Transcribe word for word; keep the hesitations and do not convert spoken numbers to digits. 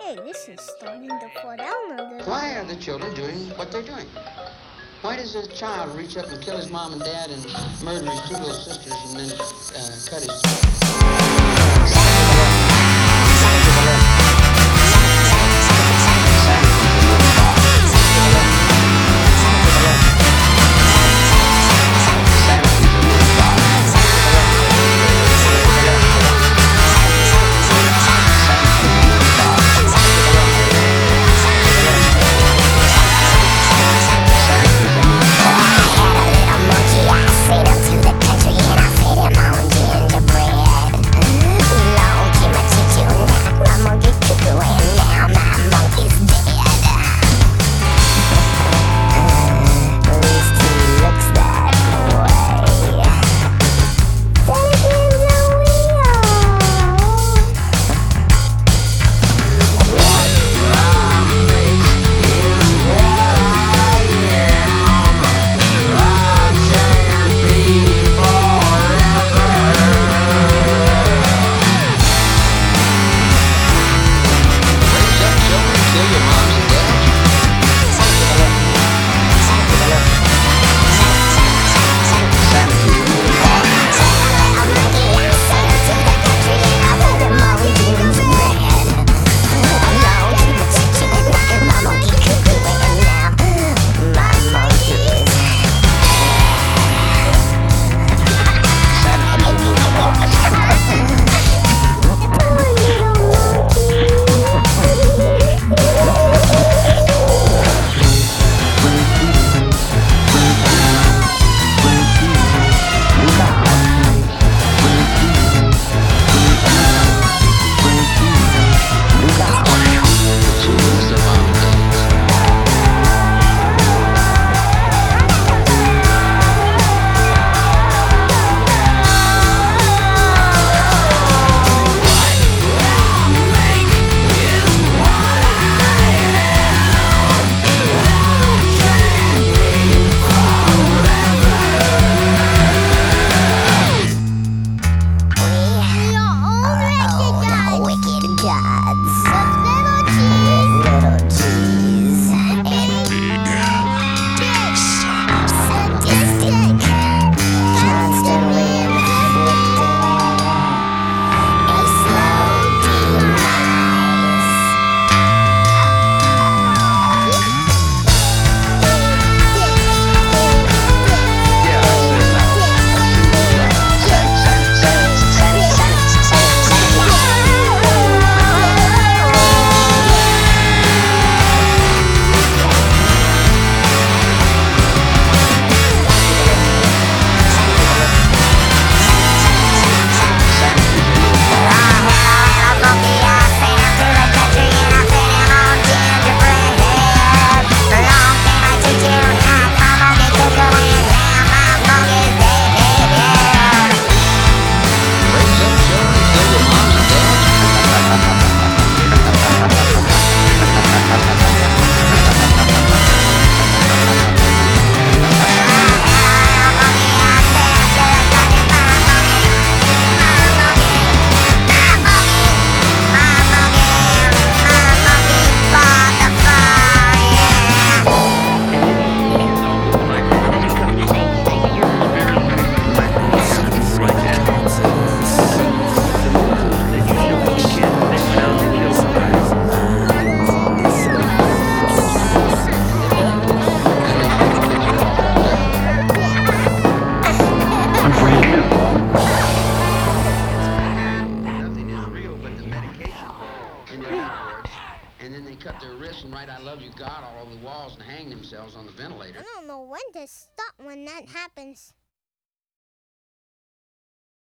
Hey, this is starting to fall down a little. Why are the children doing what they're doing? Why does a child reach up and kill his mom and dad and murder his two little sisters and then uh, cut his... And then they cut their wrists and write "I love you, God" all over the walls and hang themselves on the ventilator. I don't know when to stop when that happens.